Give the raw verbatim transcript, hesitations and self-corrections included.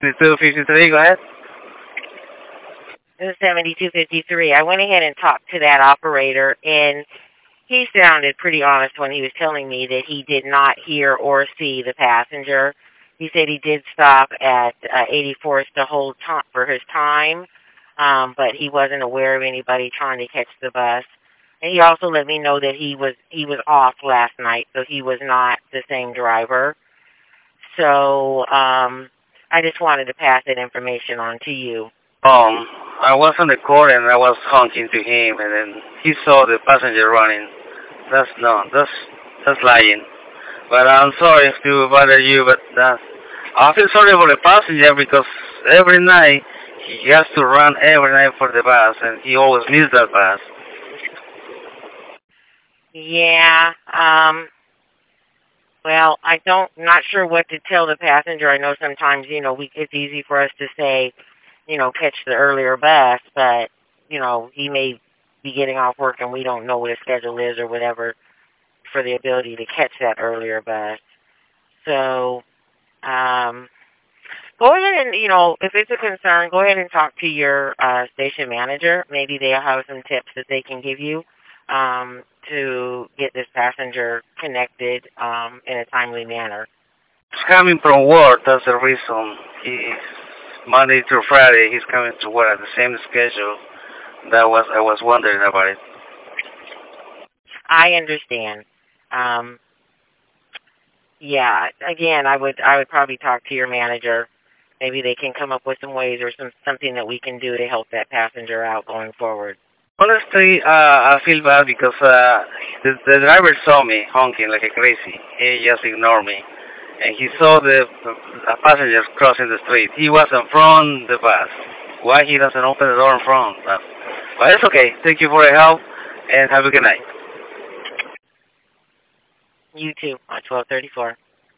two fifty-three, go ahead. It was seventy-two fifty-three. I went ahead and talked to that operator, and he sounded pretty honest when he was telling me that he did not hear or see the passenger. He said he did stop at uh, eighty-fourth to hold time for his time, um, but he wasn't aware of anybody trying to catch the bus. And he also let me know that he was he was off last night, so he was not the same driver. So um, I just wanted to pass that information on to you. Um, I was on the court and I was honking to him, and then he saw the passenger running. That's no, that's that's lying. But I'm sorry to bother you, but uh, I feel sorry for the passenger because every night he has to run every night for the bus, and he always misses that bus. Yeah. Um. Well, I don't, not sure what to tell the passenger. I know sometimes, you know, we, it's easy for us to say, you know, catch the earlier bus, but, you know, he may be getting off work and we don't know what his schedule is or whatever for the ability to catch that earlier bus. So, um, go ahead and, you know, if it's a concern, go ahead and talk to your uh, station manager. Maybe they'll have some tips that they can give you um, to get this passenger connected um, in a timely manner. He's coming from work, that's the reason. He's Monday through Friday, he's coming to work at the same schedule. That was I was wondering about it. I understand. Um, yeah, again, I would I would probably talk to your manager. Maybe they can come up with some ways or some something that we can do to help that passenger out going forward. Honestly, uh, I feel bad because uh, the, the driver saw me honking like a crazy. He just ignored me. And he saw the uh, passengers crossing the street. He was in front of the bus. Why he doesn't open the door in front? But, but it's okay. Thank you for your help, and have a good night. You too, on twelve thirty-four.